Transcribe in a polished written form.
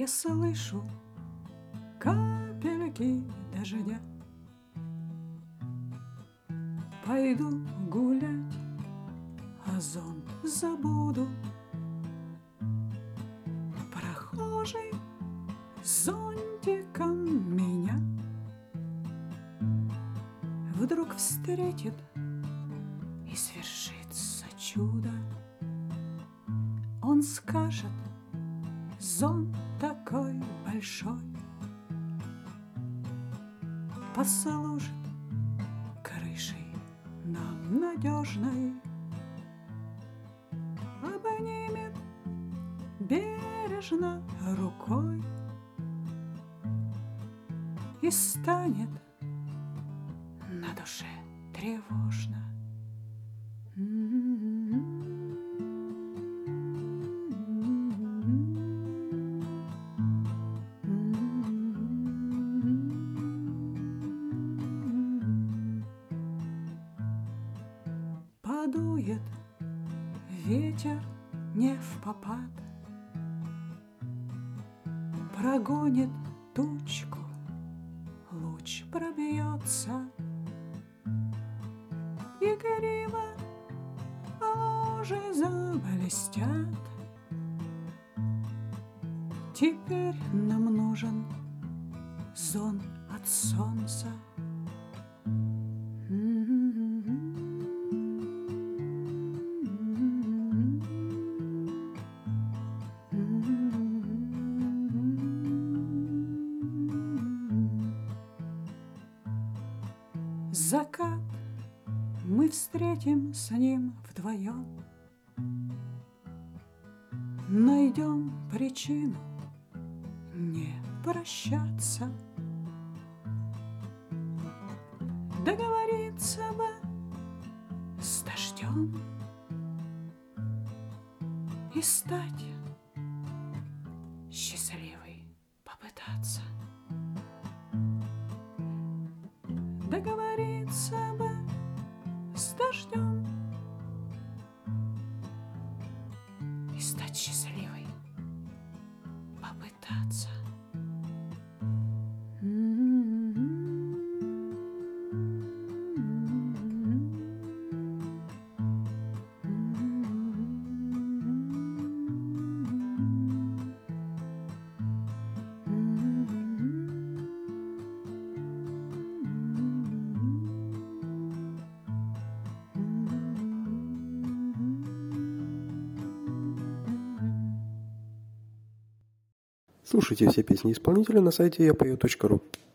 Я слышу капельки дождя. Пойду гулять, а зонт забуду. Прохожий с зонтиком меня вдруг встретит, и свершится чудо. Он скажет: зонт такой большой послужит крышей нам надежной, обнимет бережно рукой и станет на душе тревожно. Подует ветер невпопад, прогонит тучку, луч пробьется, игриво лужи заблестят. Теперь нам нужен зонт от солнца. Закат мы встретим с ним вдвоем, найдем причину не прощаться. Договориться бы с дождем и стать счастливой попытаться. Договориться бы с дождем и стать счастливой попытаться. Слушайте все песни исполнителя на сайте yapeo.ru.